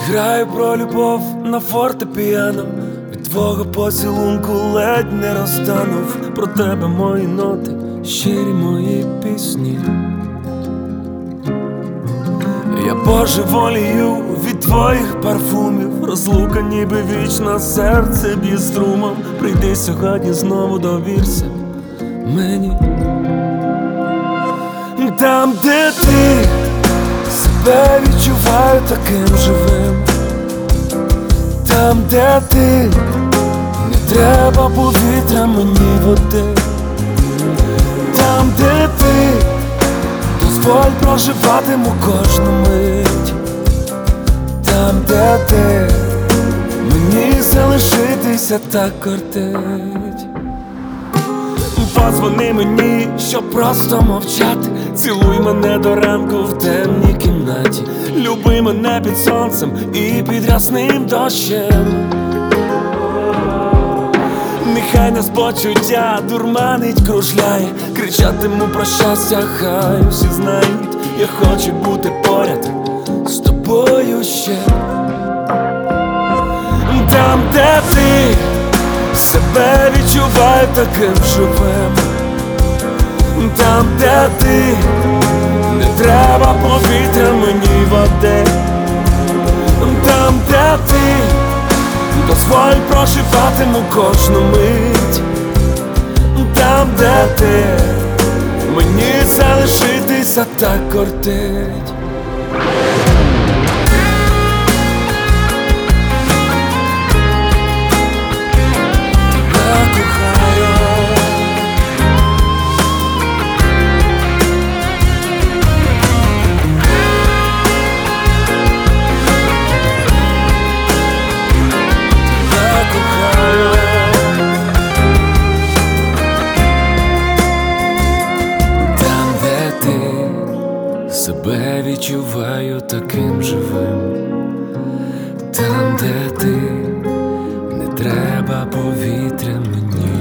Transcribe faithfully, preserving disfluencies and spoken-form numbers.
Зіграю про любов на фортепіано, від твого поцілунку ледь не розтанув. Про тебе мої ноти, щирі мої пісні. Я божеволію від твоїх парфумів, розлука ніби вічна, серце б'є струмом. Прийди сьогодні знову, довірся мені. Там, де ти, себе відчуваю таким живим. Там, де ти, не треба повітря, мені води. Там, де ти, дозволь проживатиму кожну мить. Там, де ти, мені залишитися так кортить. Подзвони мені, щоб просто мовчати. Цілуй мене до ранку в темній кімнаті. Люби мене під сонцем і під ясним дощем. Нехай нас почуття дурманить, кружляє. Кричатиму про щастя, хай усі знають. Я хочу бути поряд з тобою ще. Там, де ти, себе відчуваю таким живим. Там, де ти, не треба повітря, мені води. Там, де ти, дозволь проживатиму кожну мить. Там, де ти, мені залишитися так кортить. Себе відчуваю таким живим. Там, де ти, не треба повітря, мені